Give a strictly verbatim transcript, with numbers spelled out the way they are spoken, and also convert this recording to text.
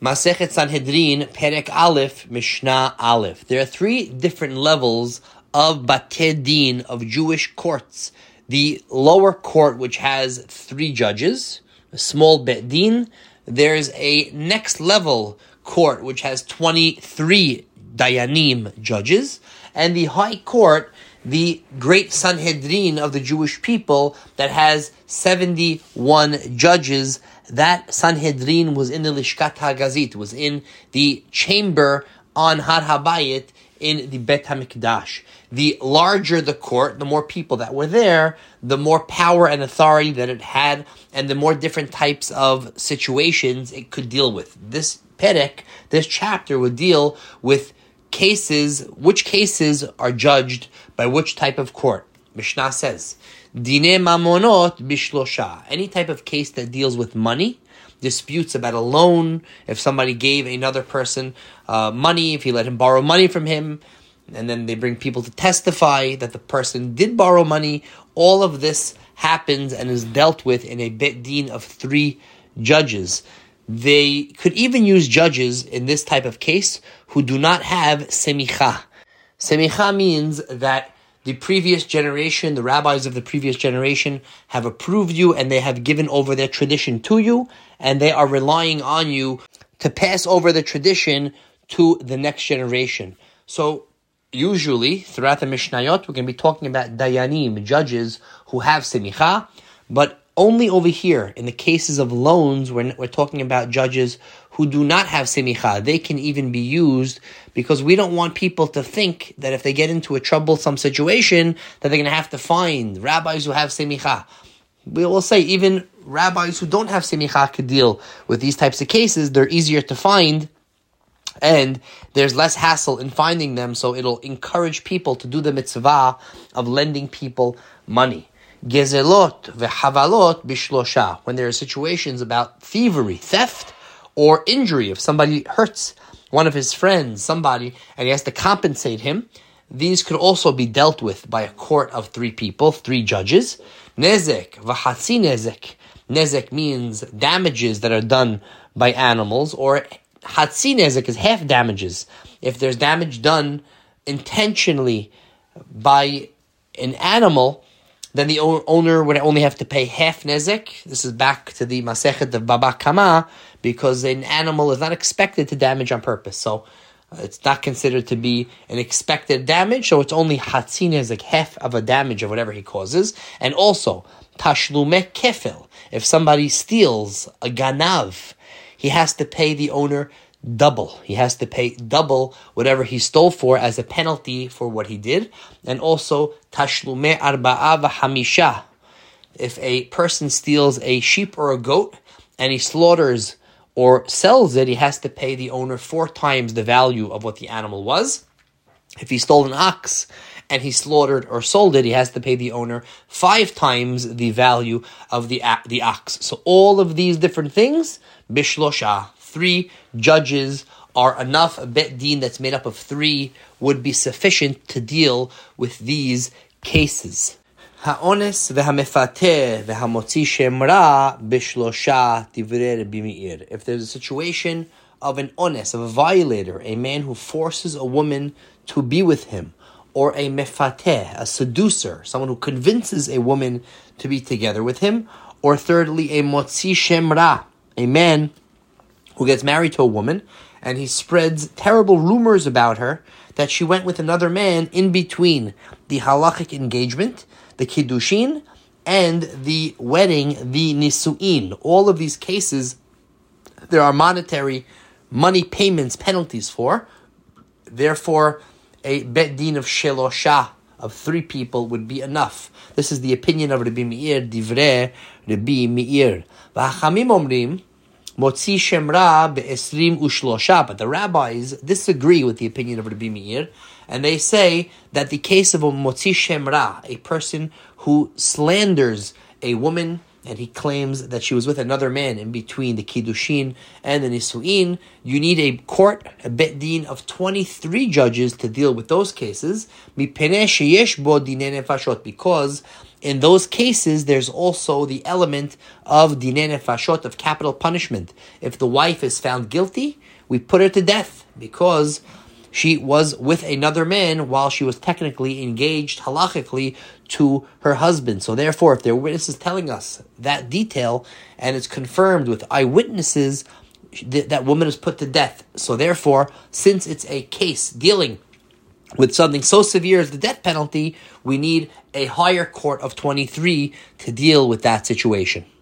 Masechet Sanhedrin, Perek Aleph, Mishnah Aleph. There are three different levels of Batei Din, of Jewish courts. The lower court, which has three judges, a small Bet Din. There's a next level court, which has twenty-three Dayanim, judges. And the high court, the great Sanhedrin of the Jewish people, that has seventy-one judges. That Sanhedrin was in the Lishkat HaGazit, was in the chamber on Har HaBayit in the Bet HaMikdash. The larger the court, the more people that were there, the more power and authority that it had, and the more different types of situations it could deal with. This Perek, this chapter, would deal with cases, which cases are judged by which type of court. Mishnah says, Dine Mamonot Bishlosha. Any type of case that deals with money, disputes about a loan, if somebody gave another person uh, money, if he let him borrow money from him, and then they bring people to testify that the person did borrow money, all of this happens and is dealt with in a Bet Din of three judges. They could even use judges in this type of case who do not have semicha. Semicha means that the previous generation, the rabbis of the previous generation, have approved you and they have given over their tradition to you, and they are relying on you to pass over the tradition to the next generation. So usually, throughout the Mishnayot, we're going to be talking about Dayanim, judges who have semicha, but only over here, in the cases of loans, we're, we're talking about judges who do not have semicha. They can even be used because we don't want people to think that if they get into a troublesome situation, that they're going to have to find rabbis who have semicha. We will say even rabbis who don't have semicha could deal with these types of cases. They're easier to find, and there's less hassle in finding them, so it'll encourage people to do the mitzvah of lending people money. Gezelot vehavalot bishlosha. When there are situations about thievery, theft, or injury, if somebody hurts one of his friends, somebody, and he has to compensate him, these could also be dealt with by a court of three people, three judges. Nezek v'hatzi nezek. Nezek means damages that are done by animals, or hatzi nezek is half damages. If there's damage done intentionally by an animal, then the owner would only have to pay half nezek. This is back to the Masechet of Baba Kama, because an animal is not expected to damage on purpose. So uh, it's not considered to be an expected damage, so it's only hatzi nezek, half of a damage of whatever he causes. And also, tashlume kefil. If somebody steals a ganav, he has to pay the owner double. He has to pay double whatever he stole for as a penalty for what he did. And also, tashlume arba'a v'hamisha. If a person steals a sheep or a goat and he slaughters or sells it, he has to pay the owner four times the value of what the animal was. If he stole an ox and he slaughtered or sold it, he has to pay the owner five times the value of the the ox. So all of these different things, bishlosha, three judges are enough. A Bet Din that's made up of three would be sufficient to deal with these cases. Ha'ones v'hamefateh v'hamotzi shem ra bishlosha divrei Rabbi Meir. If there's a situation of an ones, of a violator, a man who forces a woman to be with him, or a mefateh, a seducer, someone who convinces a woman to be together with him, or thirdly, a motzi shem ra, a man who gets married to a woman, and he spreads terrible rumors about her that she went with another man in between the halachic engagement, the kiddushin, and the wedding, the nisu'in. All of these cases, there are monetary money payments, penalties for. Therefore, a Bet Din of shelosha, of three people, would be enough. This is the opinion of Rabbi Meir, divrei Rabbi Meir. V'hachamim omrim, Motzi Shemra be'esrim ushlosha. But the rabbis disagree with the opinion of Rabbi Meir, and they say that the case of a Motzi Shemra, a person who slanders a woman, and he claims that she was with another man in between the Kiddushin and the Nisu'in, you need a court, a Bet Din of twenty-three judges to deal with those cases, because in those cases, there's also the element of dinei nefashot, of capital punishment. If the wife is found guilty, we put her to death because she was with another man while she was technically engaged halachically to her husband. So therefore, if there are witnesses telling us that detail and it's confirmed with eyewitnesses, th- that woman is put to death. So therefore, since it's a case dealing with something so severe as the death penalty, we need a higher court of twenty-three to deal with that situation.